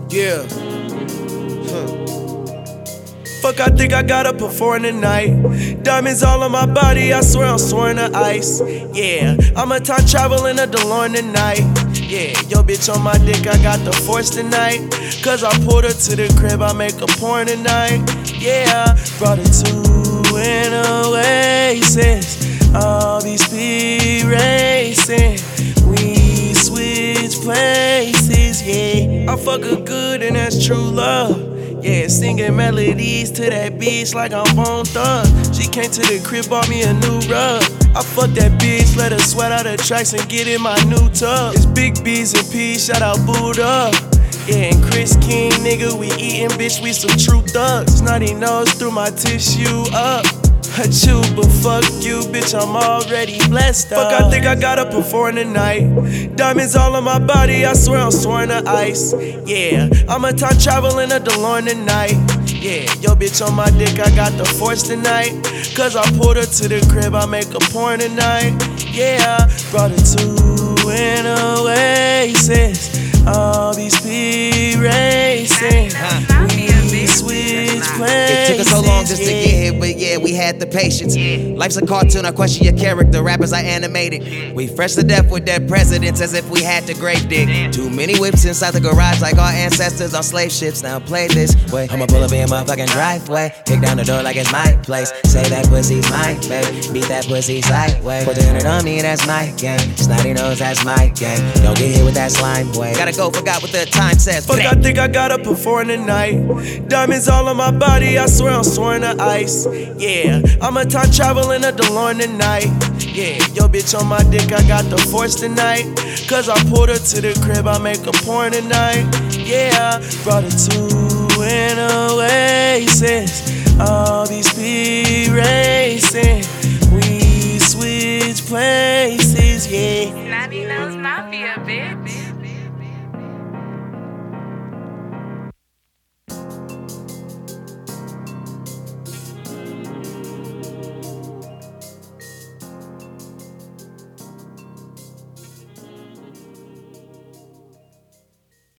Yeah. Fuck, I think I got up before in the night. Diamonds all on my body, I swear I'm soaring to ice. Yeah, I'm a time traveling a DeLorean tonight. Yeah, yo bitch on my dick, I got the force tonight. Cause I pulled her to the crib, I make a porn tonight. Yeah, brought her to an oasis. All these speed racing. We switch places, yeah. I fuck her good and that's true love. Yeah, singing melodies to that bitch like I'm Bone Thug. She came to the crib, bought me a new rug. I fucked that bitch, let her sweat out the tracks and get in my new tub. It's Big B's and P's, shout out Buddha. Yeah, and Chris King, nigga, we eatin', bitch, we some true thugs. Snotty nose through my tissue up. I chew, but fuck you, bitch, I'm already blessed up. Fuck, I think I got up before in the night. Diamonds all on my body, I swear I'm soaring to ice. Yeah, I'm a time traveling a DeLorean tonight. Yeah, yo bitch on my dick, I got the force tonight. Cause I pulled her to the crib, I make a porn tonight. Yeah, brought her to an oasis. All these speed racing. We switch places. It took us so long just to get here, but yeah, we had the patience. Life's a cartoon, I question your character, rappers I animated. We fresh to death with dead presidents as if we had to grave dig. Too many whips inside the garage like our ancestors on slave ships. Now play this way. I'ma pull up in my fucking driveway, kick down the door like it's my place. Say that pussy's mine, babe. Beat that pussy sideways. Put the unit on me, that's my game. Snotty nose, that's my game. Don't get hit with that slime way. Gotta go, forgot what the time says. Fuck, I think I got up before in the night. Diamonds all on my body, I swear I'm soaring to ice. Yeah, I'm a time traveling a DeLorean tonight. Yeah, yo bitch on my dick, I got the force tonight. Cause I pulled her to the crib, I make a porn tonight. Yeah, brought her to an oasis. All these speed racing.